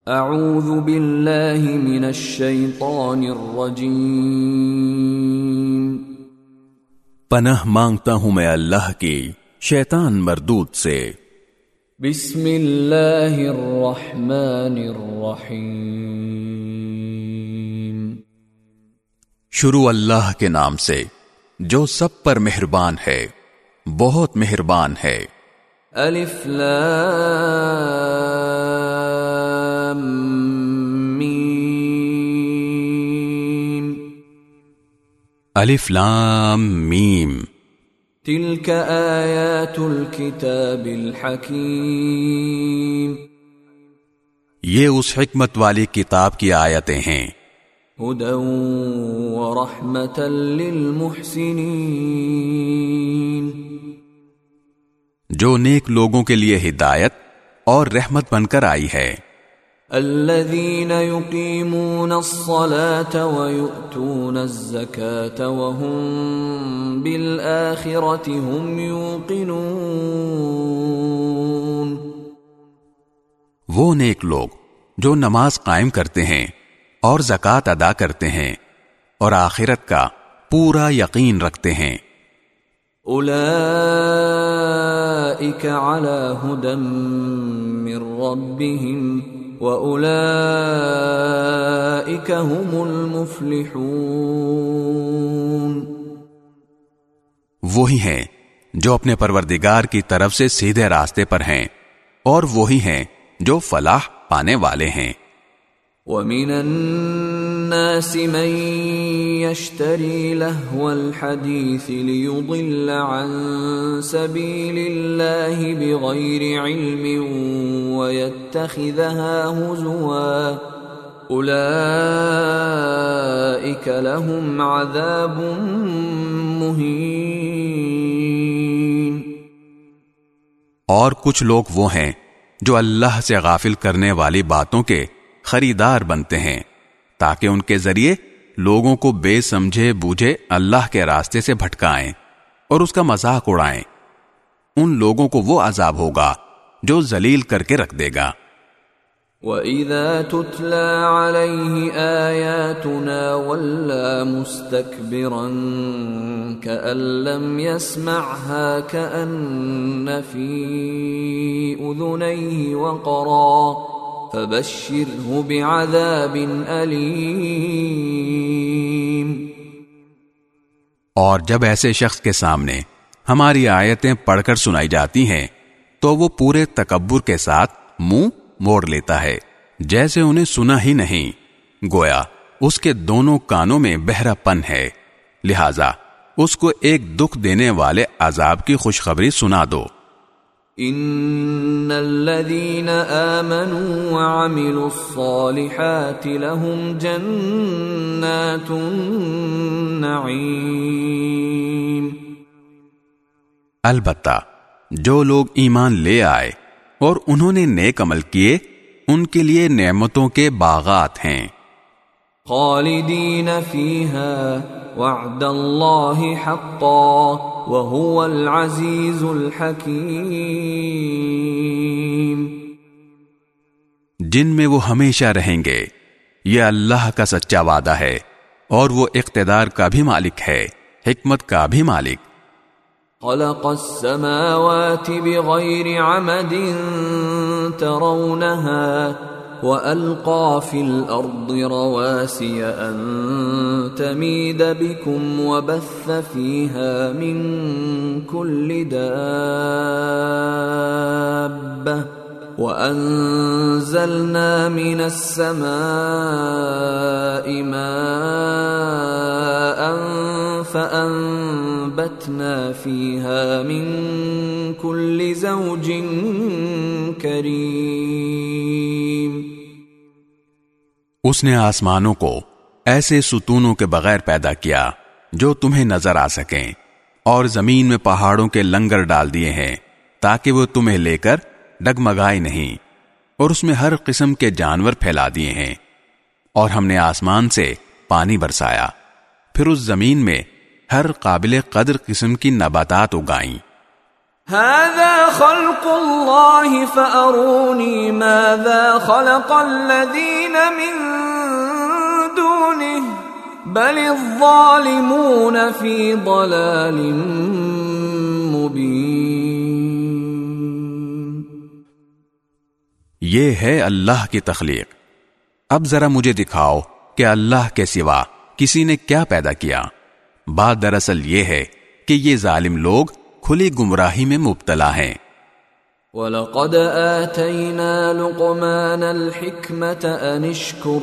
اعوذ باللہ من الشیطان الرجیم، پناہ مانگتا ہوں میں اللہ کی شیطان مردود سے۔ بسم اللہ الرحمن الرحیم، شروع اللہ کے نام سے جو سب پر مہربان ہے، بہت مہربان ہے۔ الف لام میم، الف لام میم، تلک آیات الکتاب الحکیم، یہ اس حکمت والی کتاب کی آیتیں ہیں۔ ہدی ورحمۃ للمحسنین، جو نیک لوگوں کے لیے ہدایت اور رحمت بن کر آئی ہے۔ الذین یقیمون الصلاة ویؤتون الزکاة وهم بالآخرة هم یوقنون، وہ نیک لوگ جو نماز قائم کرتے ہیں اور زکوٰۃ ادا کرتے ہیں اور آخرت کا پورا یقین رکھتے ہیں۔ اولئک علی ھدی من ربہم واولئک هم المفلحون، وہی ہیں جو اپنے پروردگار کی طرف سے سیدھے راستے پر ہیں، اور وہی ہیں جو فلاح پانے والے ہیں۔ وَمِنَ النَّاسِ مَن يَشْتَرِي لَهْوَ الْحَدِيثِ لِيُضِلَّ عَن سَبِيلِ اللَّهِ بِغَيْرِ عِلْمٍ وَيَتَّخِذَهَا هُزُوًا أُولَئِكَ لَهُمْ عَذَابٌ مُهِينٌ، اور کچھ لوگ وہ ہیں جو اللہ سے غافل کرنے والی باتوں کے خریدار بنتے ہیں تاکہ ان کے ذریعے لوگوں کو بے سمجھے بوجھے اللہ کے راستے سے بھٹکائیں اور اس کا مذاق اڑائیں۔ ان لوگوں کو وہ عذاب ہوگا جو ذلیل کر کے رکھ دے گا۔ وَإِذَا تُتْلَى عَلَيْهِ آيَاتُنَا وَلَّى مُسْتَكْبِرًا كَأَن لَّمْ يَسْمَعْهَا كَأَنَّ فِي أُذُنَيْهِ وَقْرًا فَبَشِّرْهُ بِعَذَابٍ أَلِيمٍ، اور جب ایسے شخص کے سامنے ہماری آیتیں پڑھ کر سنائی جاتی ہیں تو وہ پورے تکبر کے ساتھ منہ موڑ لیتا ہے جیسے انہیں سنا ہی نہیں، گویا اس کے دونوں کانوں میں بہرا پن ہے، لہذا اس کو ایک دکھ دینے والے عذاب کی خوشخبری سنا دو۔ ان الذين آمنوا وعملوا الصالحات لهم جنات النعیم، البتہ جو لوگ ایمان لے آئے اور انہوں نے نیک عمل کیے، ان کے لیے نعمتوں کے باغات ہیں۔ خالدین فیہا وعد اللہ حقا وہو العزیز الحکیم، جن میں وہ ہمیشہ رہیں گے، یہ اللہ کا سچا وعدہ ہے اور وہ اقتدار کا بھی مالک ہے، حکمت کا بھی مالک۔ خلق السماوات بغیر عمد ترونها وألقى في الأرض رواسي أن تميد بكم وبث فيها من كل دابة وأنزلنا من السماء ماء فأنبتنا فيها من كل زوج كريم، اس نے آسمانوں کو ایسے ستونوں کے بغیر پیدا کیا جو تمہیں نظر آ سکیں، اور زمین میں پہاڑوں کے لنگر ڈال دیے ہیں تاکہ وہ تمہیں لے کر ڈگمگائے نہیں، اور اس میں ہر قسم کے جانور پھیلا دیے ہیں، اور ہم نے آسمان سے پانی برسایا، پھر اس زمین میں ہر قابل قدر قسم کی نباتات اگائیں۔ هذا خلق الله فأروني ماذا خلق الذين من دونه بل الظالمون في ضلال مبين۔ یہ ہے اللہ کی تخلیق، اب ذرا مجھے دکھاؤ کہ اللہ کے سوا کسی نے کیا پیدا کیا۔ بات دراصل یہ ہے کہ یہ ظالم لوگ کھلی گمراہی میں مبتلا ہیں۔ وَلَقَدْ آتَيْنَا لُقْمَانَ الْحِكْمَةَ أَنِ اشْكُرْ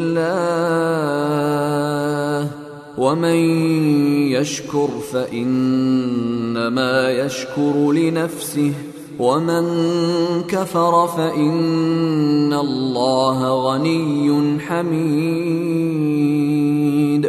لِلَّهِ وَمَنْ يَشْكُرْ فَإِنَّمَا يَشْكُرُ لِنَفْسِهِ وَمَنْ كَفَرَ فَإِنَّ اللَّهَ غَنِيٌّ حَمِيدٌ۔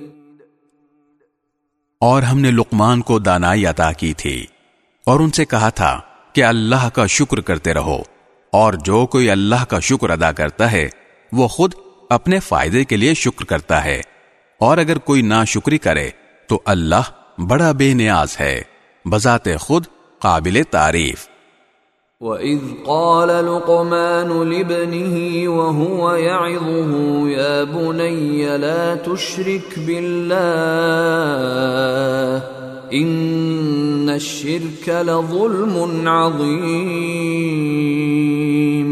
اور ہم نے لقمان کو دانائی عطا کی تھی اور ان سے کہا تھا کہ اللہ کا شکر کرتے رہو، اور جو کوئی اللہ کا شکر ادا کرتا ہے وہ خود اپنے فائدے کے لیے شکر کرتا ہے، اور اگر کوئی ناشکری کرے تو اللہ بڑا بے نیاز ہے، بذات خود قابل تعریف۔ وَإِذْ قَالَ لُقْمَانُ لِابْنِهِ وَهُوَ يَعِظُهُ يَا بُنَيَّ لَا تُشْرِكْ بِاللَّهِ إِنَّ الشِّرْكَ لَظُلْمٌ عَظِيمٌ۔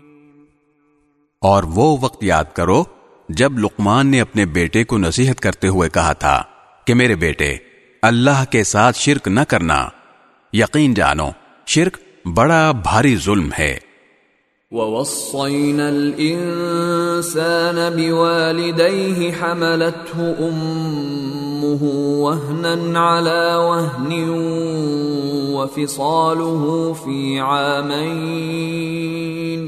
اور وہ وقت یاد کرو جب لقمان نے اپنے بیٹے کو نصیحت کرتے ہوئے کہا تھا کہ میرے بیٹے اللہ کے ساتھ شرک نہ کرنا، یقین جانو شرک بڑا بھاری ظلم ہے۔ وَوَصَّيْنَا الْإِنسَانَ بِوَالِدَيْهِ حَمَلَتْهُ أُمُّهُ وَهْنًا عَلَى وَهْنٍ وَفِصَالُهُ فِي عَامَيْنِ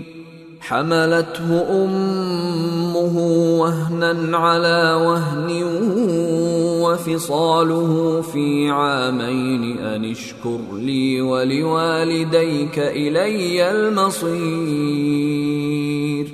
أَنِ اشْكُرْ لِي وَلِوَالِدَيْكَ إِلَيَّ الْمَصِيرُ۔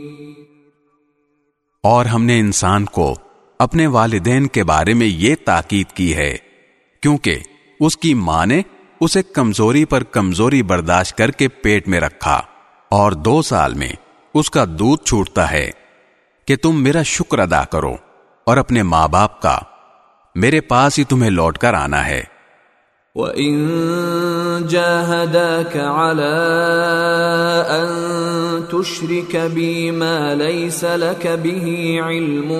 اور ہم نے انسان کو اپنے والدین کے بارے میں یہ تاکید کی ہے کیونکہ اس کی ماں نے اسے کمزوری پر کمزوری برداشت کر کے پیٹ میں رکھا، اور 2 سال میں اس کا دودھ چھوٹتا ہے کہ تم میرا شکر ادا کرو اور اپنے ماں باپ کا، میرے پاس ہی تمہیں لوٹ کر آنا ہے۔ وَإِن جَاهَدَاكَ عَلَىٰ أَن تُشْرِكَ بِي مَا لَيْسَ لَكَ بِهِ عِلْمٌ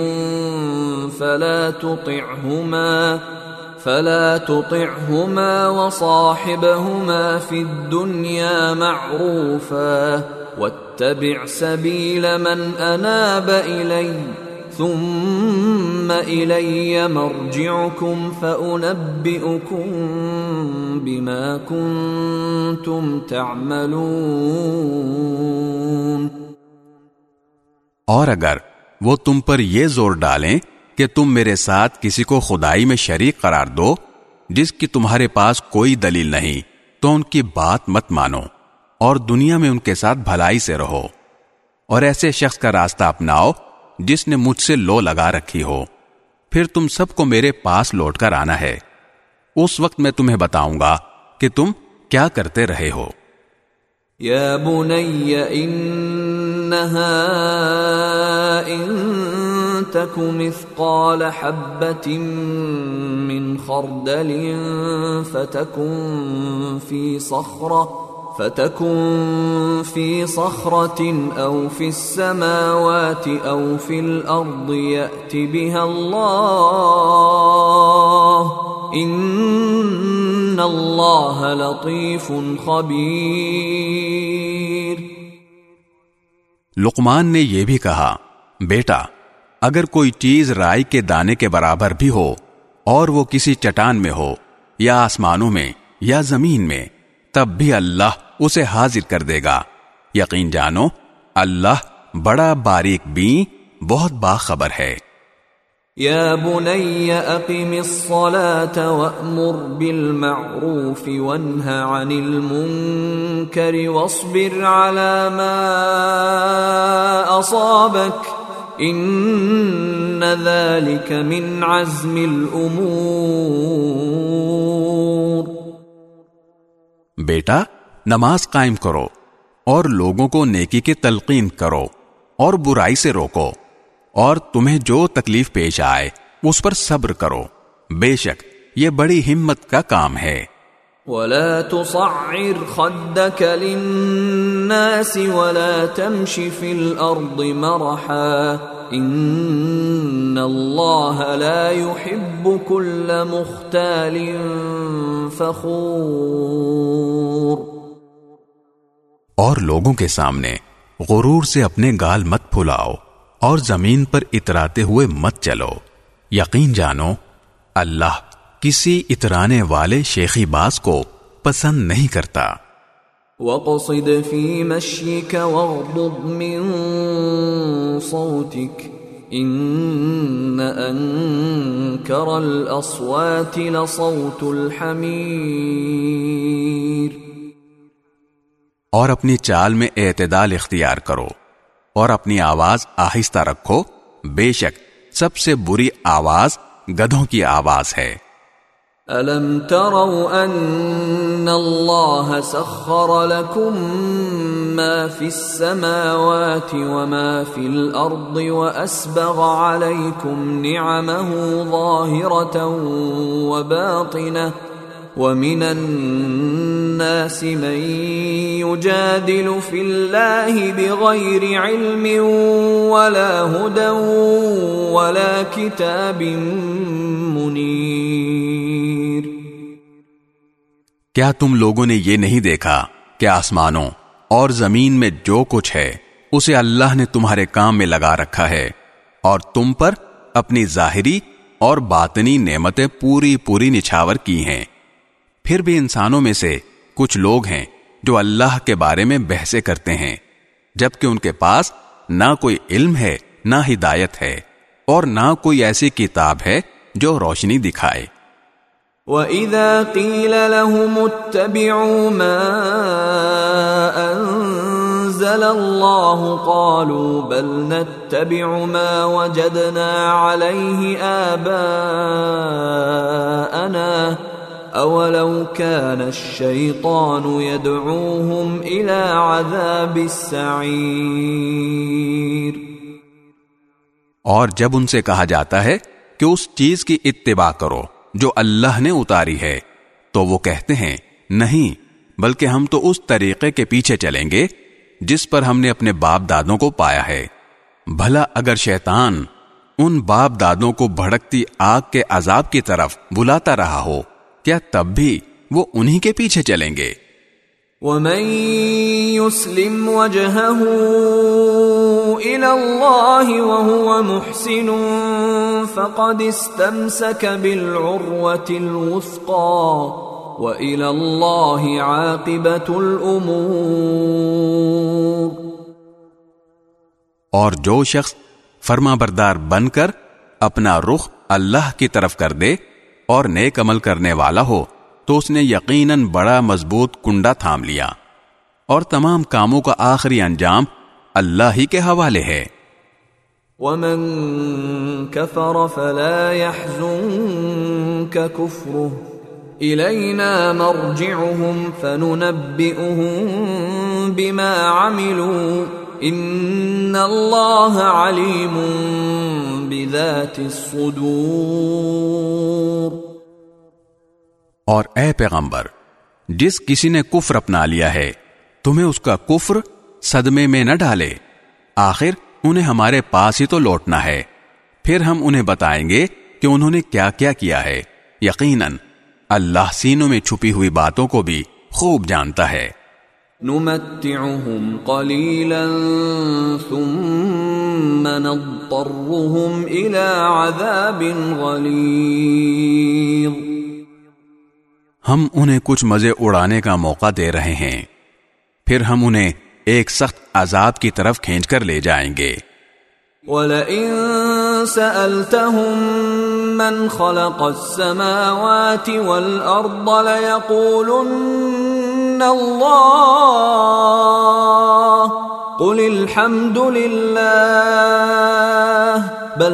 فَلَا تُطِعْهُمَا وَصَاحِبْهُمَا فِي الدُّنْيَا مَعْرُوفًا وَاتَّبِعْ سَبِيلَ مَنْ أَنَابَ إِلَيَّ ثُمَّ إِلَيَّ مَرْجِعُكُمْ فَأُنَبِّئُكُمْ بِمَا كُنْتُمْ تَعْمَلُونَ۔ اور اگر وہ تم پر یہ زور ڈالیں کہ تم میرے ساتھ کسی کو خدائی میں شریک قرار دو جس کی تمہارے پاس کوئی دلیل نہیں، تو ان کی بات مت مانو اور دنیا میں ان کے ساتھ بھلائی سے رہو، اور ایسے شخص کا راستہ اپناؤ جس نے مجھ سے لو لگا رکھی ہو، پھر تم سب کو میرے پاس لوٹ کر آنا ہے، اس وقت میں تمہیں بتاؤں گا کہ تم کیا کرتے رہے ہو۔ یا بنی انہا ان تک مثقال حبة من خردل فتكن في صخرة أو في السماوات أو في الأرض يأت بها الله إن الله لطيف خبير۔ لقمان نے یہ بھی کہا، بیٹا اگر کوئی چیز رائی کے دانے کے برابر بھی ہو اور وہ کسی چٹان میں ہو یا آسمانوں میں یا زمین میں، تب بھی اللہ اسے حاضر کر دے گا، یقین جانو اللہ بڑا باریک بین بہت باخبر ہے۔ یا بنی اقم الصلاة وأمر بالمعروف وانہ عن المنکر واصبر على ما اصابک ان ذلك من عزم الامور۔ بیٹا نماز قائم کرو اور لوگوں کو نیکی کی تلقین کرو اور برائی سے روکو، اور تمہیں جو تکلیف پیش آئے اس پر صبر کرو، بے شک یہ بڑی ہمت کا کام ہے۔ وَلَا تُصَعِّرْ خَدَّكَ لِلنَّاسِ وَلَا تَمْشِ فِي الْأَرْضِ مَرَحًا إِنَّ اللَّهَ لَا يُحِبُّ كُلَّ مُخْتَالٍ فَخُورٍ۔ اور لوگوں کے سامنے غرور سے اپنے گال مت پھلاؤ اور زمین پر اتراتے ہوئے مت چلو، یقین جانو اللہ کسی اترانے والے شیخی باز کو پسند نہیں کرتا۔ وَاقْصِدْ فِي مَشْيِكَ وَاغْضُضْ مِنْ صَوْتِكَ إِنَّ أَنْكَرَ الْأَصْوَاتِ لَصَوْتُ الْحَمِيرِ۔ اور اپنی چال میں اعتدال اختیار کرو اور اپنی آواز آہستہ رکھو، بے شک سب سے بری آواز گدھوں کی آواز ہے۔ أَلَمْ تَرَوْا أَنَّ اللَّهَ سَخَّرَ لَكُم مَّا فِي السَّمَاوَاتِ وَمَا فِي الْأَرْضِ وَأَسْبَغَ عَلَيْكُمْ نِعَمَهُ ظَاهِرَةً وَبَاطِنَةً وَمِنَ النَّاسِ مَن يُجَادِلُ فِي اللَّهِ بِغَيْرِ عِلْمٍ وَلَا هُدًى وَلَا كِتَابٍ مُنِيرٍ۔ کیا تم لوگوں نے یہ نہیں دیکھا کہ آسمانوں اور زمین میں جو کچھ ہے اسے اللہ نے تمہارے کام میں لگا رکھا ہے، اور تم پر اپنی ظاہری اور باطنی نعمتیں پوری پوری نچھاور کی ہیں۔ پھر بھی انسانوں میں سے کچھ لوگ ہیں جو اللہ کے بارے میں بحثیں کرتے ہیں، جبکہ ان کے پاس نہ کوئی علم ہے، نہ ہدایت ہے، اور نہ کوئی ایسی کتاب ہے جو روشنی دکھائے۔ وَإِذَا قِيلَ لَهُمُ اتَّبِعُوا مَا أَنزَلَ اللَّهُ قَالُوا بَلْ نَتَّبِعُ مَا وَجَدْنَا عَلَيْهِ آبَاءَنَا أَوَلَوْ كَانَ الشَّيْطَانُ يَدْعُوهُمْ إِلَى عَذَابِ السَّعِيرِ۔ اور جب ان سے کہا جاتا ہے کہ اس چیز کی اتباع کرو جو اللہ نے اتاری ہے، تو وہ کہتے ہیں نہیں، بلکہ ہم تو اس طریقے کے پیچھے چلیں گے جس پر ہم نے اپنے باپ دادوں کو پایا ہے۔ بھلا اگر شیطان ان باپ دادوں کو بھڑکتی آگ کے عذاب کی طرف بلاتا رہا ہو، کیا تب بھی وہ انہی کے پیچھے چلیں گے؟ وَمَن يُسْلِمْ وَجْهَهُ إِلَى اللَّهِ وَهُوَ مُحْسِنٌ فَقَدِ اسْتَمْسَكَ بِالْعُرْوَةِ الْوُثْقَى وَإِلَى اللَّهِ عَاقِبَةُ الْأُمُورِ۔ اور جو شخص فرما بردار بن کر اپنا رخ اللہ کی طرف کر دے اور نیک عمل کرنے والا ہو، تو اس نے یقیناً بڑا مضبوط کنڈا تھام لیا، اور تمام کاموں کا آخری انجام اللہ ہی کے حوالے ہے۔ وَمَن كَفَرَ فَلَا يَحْزُنكَ كُفْرُهُ إِلَيْنَا مَرْجِعُهُمْ فَنُنَبِّئُهُم بِمَا عَمِلُوا إِنَّ اللَّهَ عَلِيمٌ بِذَاتِ الصُّدُورِ۔ اور اے پیغمبر، جس کسی نے کفر اپنا لیا ہے تمہیں اس کا کفر صدمے میں نہ ڈالے، آخر انہیں ہمارے پاس ہی تو لوٹنا ہے، پھر ہم انہیں بتائیں گے کہ انہوں نے کیا کیا کیا ہے۔ یقیناً اللہ سینوں میں چھپی ہوئی باتوں کو بھی خوب جانتا ہے۔ نُمَتِّعُهُمْ قَلِيلًا ثُمَّ نَضْطَرُّهُمْ إِلَى عَذَابٍ غَلِيظٍ۔ ہم انہیں کچھ مزے اڑانے کا موقع دے رہے ہیں، پھر ہم انہیں ایک سخت عذاب کی طرف کھینچ کر لے جائیں گے۔ وَلَئِن سَأَلْتَهُم مَّنْ خَلَقَ السَّمَاوَاتِ وَالْأَرْضَ لَيَقُولُنَّ اللَّهُ قُلِ الْحَمْدُ لِلَّهِ بَلْ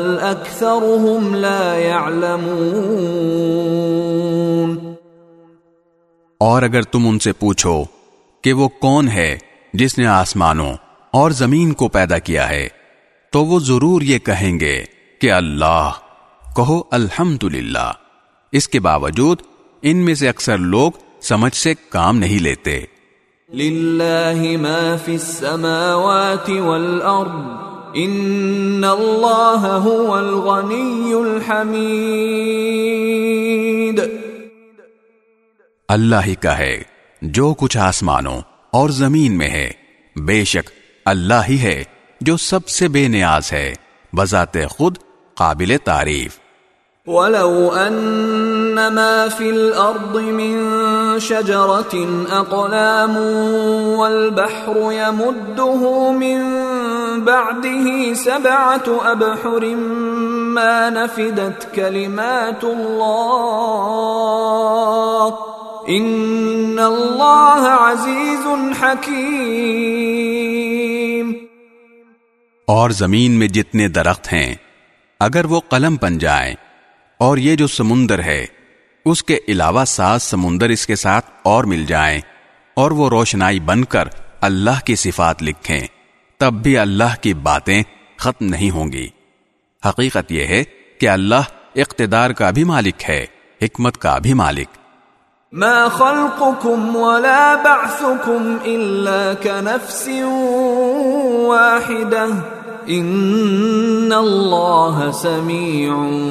أَكْثَرُهُمْ لَا يَعْلَمُونَ۔ اور اگر تم ان سے پوچھو کہ وہ کون ہے جس نے آسمانوں اور زمین کو پیدا کیا ہے، تو وہ ضرور یہ کہیں گے کہ اللہ۔ کہو الحمدللہ۔ اس کے باوجود ان میں سے اکثر لوگ سمجھ سے کام نہیں لیتے۔ للہ ما فی السماوات والارض ان اللہ هو الغنی الحمید۔ اللہ ہی کا ہے جو کچھ آسمانوں اور زمین میں ہے، بے شک اللہ ہی ہے جو سب سے بے نیاز ہے، بذات خود قابل تعریف۔ وَلَوْ أَنَّ مَا فِي الْأَرْضِ مِن شَجَرَةٍ أَقْلَامٌ وَالْبَحْرُ يَمُدُّهُ مِن بَعْدِهِ سَبْعَةُ أَبْحُرٍ مَا نَفِدَتْ كَلِمَاتُ اللَّهِ إِنَّ اللَّهَ عَزِيزٌ حَكِيمٌ۔ اور زمین میں جتنے درخت ہیں اگر وہ قلم بن جائیں، اور یہ جو سمندر ہے اس کے علاوہ 7 سمندر اس کے ساتھ اور مل جائیں، اور وہ روشنائی بن کر اللہ کی صفات لکھیں، تب بھی اللہ کی باتیں ختم نہیں ہوں گی۔ حقیقت یہ ہے کہ اللہ اقتدار کا بھی مالک ہے، حکمت کا بھی مالک۔ ما خلقكم ولا بعثكم الا كنفس واحدة ان اللہ سمیع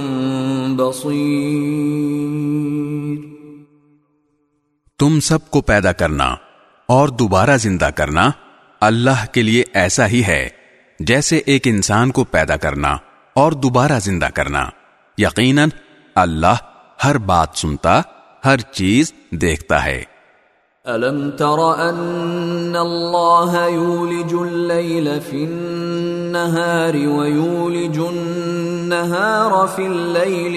بصیر۔ تم سب کو پیدا کرنا اور دوبارہ زندہ کرنا اللہ کے لیے ایسا ہی ہے جیسے ایک انسان کو پیدا کرنا اور دوبارہ زندہ کرنا۔ یقیناً اللہ ہر بات سنتا، ہر چیز دیکھتا ہے۔ أَلَمْ تَرَ أَنَّ اللَّهَ يُولِجُ اللَّيْلَ فِي النَّهَارِ وَيُولِجُ النَّهَارَ فِي اللَّيْلِ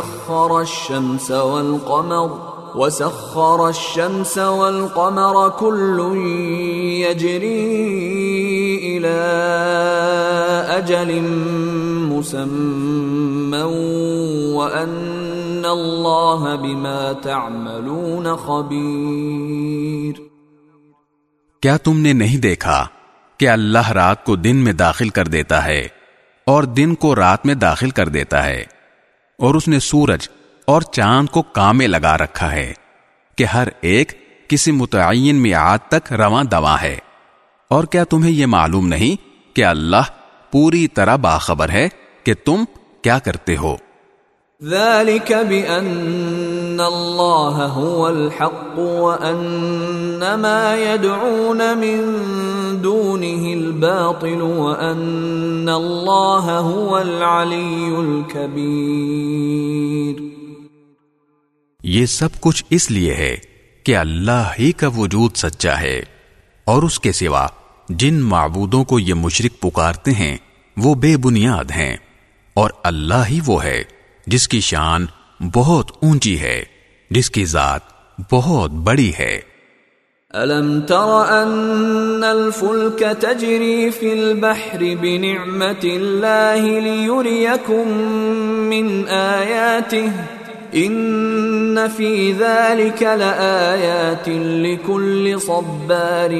وَسَخَّرَ الشَّمْسَ وَالْقَمَرَ كُلٌّ يَجْرِي إِلَى أَجَلٍ مُّسَمًّى وَأَنَّ اللَّهَ بِمَا تَعْمَلُونَ خَبِيرٌ۔ کیا تم نے نہیں دیکھا کہ اللہ رات کو دن میں داخل کر دیتا ہے اور دن کو رات میں داخل کر دیتا ہے، اور اس نے سورج اور چاند کو کام میں لگا رکھا ہے کہ ہر ایک کسی متعین میعاد تک رواں دواں ہے، اور کیا تمہیں یہ معلوم نہیں کہ اللہ پوری طرح باخبر ہے کہ تم کیا کرتے ہو؟ ذلك بأن الله هو الحق وأن ما يدعون من دونه الباطل وأن الله هو العلي الكبير۔ یہ سب کچھ اس لیے ہے کہ اللہ ہی کا وجود سچا ہے، اور اس کے سوا جن معبودوں کو یہ مشرک پکارتے ہیں وہ بے بنیاد ہیں، اور اللہ ہی وہ ہے جس کی شان بہت اونچی ہے، جس کی ذات بہت بڑی ہے۔ أَلَمْ تَرَ أَنَّ الْفُلْكَ تَجْرِي فِي الْبَحْرِ بِنِعْمَةِ اللَّهِ لِيُرِيَكُم مِّنْ آيَاتِهِ إِنَّ فِي ذَلِكَ لَآيَاتٍ لِكُلِّ صَبَّارٍ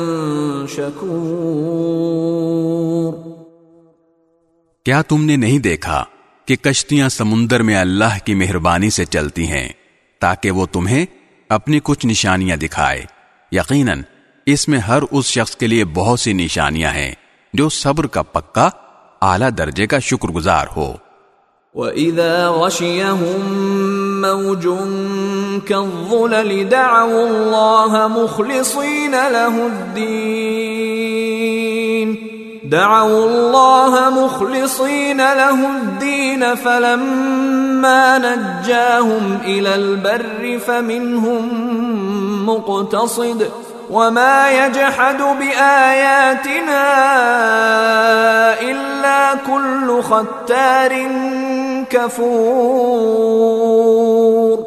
شَكُورٍ۔ کیا تم نے نہیں دیکھا کہ کشتیاں سمندر میں اللہ کی مہربانی سے چلتی ہیں تاکہ وہ تمہیں اپنی کچھ نشانیاں دکھائے؟ یقیناً اس میں ہر اس شخص کے لیے بہت سی نشانیاں ہیں جو صبر کا پکا اعلیٰ درجے کا شکر گزار ہو۔ وَإِذَا غَشِيَهُم مَّوْجٌ كَالظُّلَلِ دَعَوُا اللَّهَ مُخْلِصِينَ لَهُ الدِّينَ فَلَمَّا نَجَّاهُمْ إِلَى الْبَرِّ فَمِنْهُم مُّقْتَصِدٌ وَمَا يَجْحَدُ بِآيَاتِنَا إِلَّا كُلُّ خَتَّارٍ كَفُورٍ۔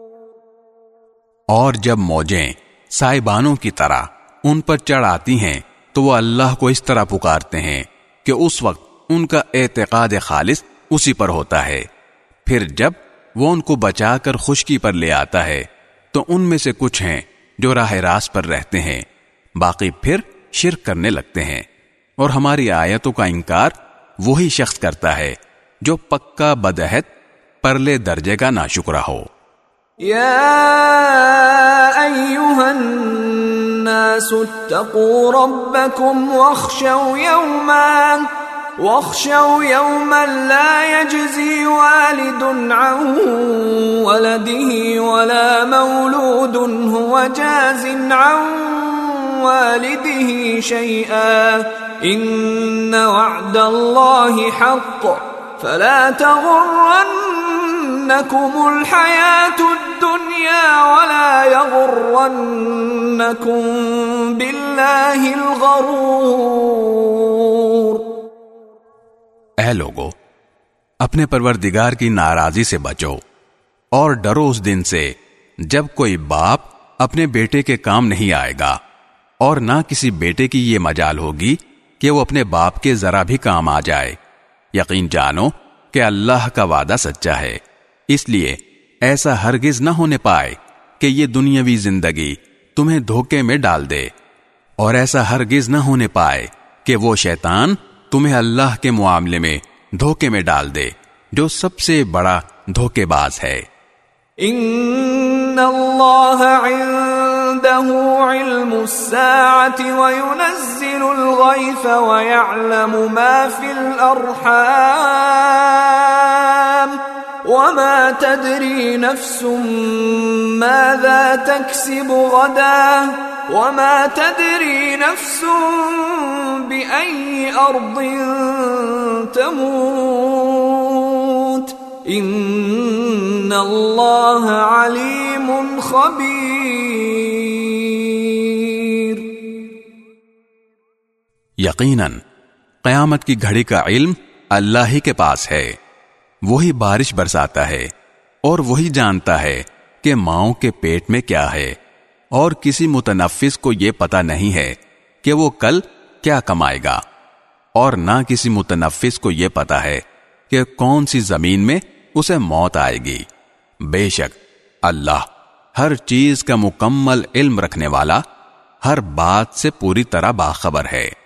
اور جب موجیں سائبانوں کی طرح ان پر چڑھ آتی ہیں تو وہ اللہ کو اس طرح پکارتے ہیں کہ اس وقت ان کا اعتقاد خالص اسی پر ہوتا ہے، پھر جب وہ ان کو بچا کر خشکی پر لے آتا ہے تو ان میں سے کچھ ہیں جو راہ راست پر رہتے ہیں، باقی پھر شرک کرنے لگتے ہیں، اور ہماری آیتوں کا انکار وہی شخص کرتا ہے جو پکا بدعہد پرلے درجے کا ناشکرا ہو۔ يا أيها الناس اتقوا ربكم واخشوا يوما لا يجزي والد عن ولده ولا مولود هو جاز عن والده شيئا إن وعد الله حق فلا تغرنكم الحياة الدنيا ولا يغرنكم بالله الغرور۔ اے لوگو، اپنے پروردگار کی ناراضی سے بچو اور ڈرو اس دن سے جب کوئی باپ اپنے بیٹے کے کام نہیں آئے گا، اور نہ کسی بیٹے کی یہ مجال ہوگی کہ وہ اپنے باپ کے ذرا بھی کام آ جائے۔ یقین جانو کہ اللہ کا وعدہ سچا ہے، اس لیے ایسا ہرگز نہ ہونے پائے کہ یہ دنیاوی زندگی تمہیں دھوکے میں ڈال دے، اور ایسا ہرگز نہ ہونے پائے کہ وہ شیطان تمہیں اللہ کے معاملے میں دھوکے میں ڈال دے جو سب سے بڑا دھوکے باز ہے۔ ان اللہ عنده علم الساعة وينزل الغيث ويعلم ما في الأرحام وما تدري نفس ماذا تكسب غدا وما تدري نفس بأي أرض تموت ان اللہ علیم خبیر۔ یقیناً قیامت کی گھڑی کا علم اللہ ہی کے پاس ہے، وہی بارش برساتا ہے اور وہی جانتا ہے کہ ماؤں کے پیٹ میں کیا ہے، اور کسی متنفس کو یہ پتہ نہیں ہے کہ وہ کل کیا کمائے گا، اور نہ کسی متنفس کو یہ پتہ ہے کہ کون سی زمین میں اسے موت آئے گی۔ بے شک اللہ ہر چیز کا مکمل علم رکھنے والا، ہر بات سے پوری طرح باخبر ہے۔